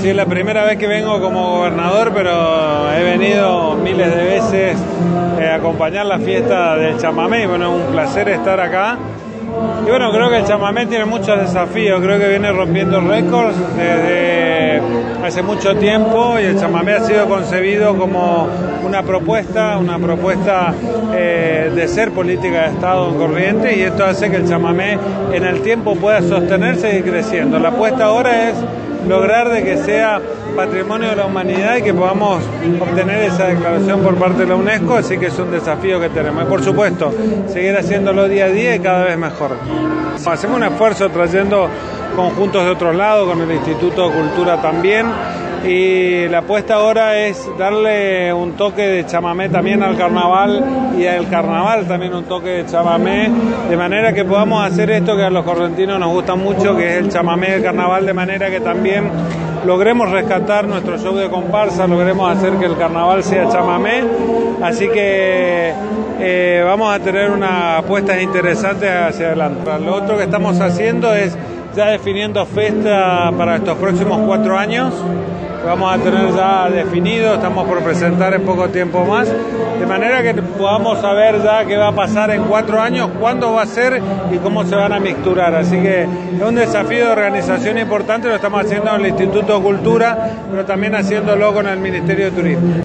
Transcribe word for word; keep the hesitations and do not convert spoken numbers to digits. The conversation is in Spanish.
Sí, es la primera vez que vengo como gobernador, pero he venido miles de veces eh, a acompañar la fiesta del chamamé. Y bueno, es un placer estar acá. Y bueno, creo que el chamamé tiene muchos desafíos, creo que viene rompiendo récords desde hace mucho tiempo y el chamamé ha sido concebido como una propuesta, una propuesta eh, de ser política de Estado en Corrientes, y esto hace que el chamamé en el tiempo pueda sostenerse y creciendo. La apuesta ahora es lograr de que sea patrimonio de la humanidad y que podamos obtener esa declaración por parte de la UNESCO, así que es un desafío que tenemos. Y por supuesto, seguir haciéndolo día a día y cada vez mejor. Hacemos un esfuerzo trayendo conjuntos de otros lados, con el Instituto de Cultura también, y la apuesta ahora es darle un toque de chamamé también al carnaval y al carnaval también un toque de chamamé, de manera que podamos hacer esto que a los correntinos nos gusta mucho, que es el chamamé del carnaval, de manera que también logremos rescatar nuestro show de comparsa, logremos hacer que el carnaval sea chamamé, así que eh, vamos a tener unas apuestas interesantes hacia adelante. Lo otro que estamos haciendo es ya definiendo fecha para estos próximos cuatro años. Vamos a tener ya definido, estamos por presentar en poco tiempo más, de manera que podamos saber ya qué va a pasar en cuatro años, cuándo va a ser y cómo se van a mixturar. Así que es un desafío de organización importante, lo estamos haciendo en el Instituto de Cultura, pero también haciéndolo con el Ministerio de Turismo.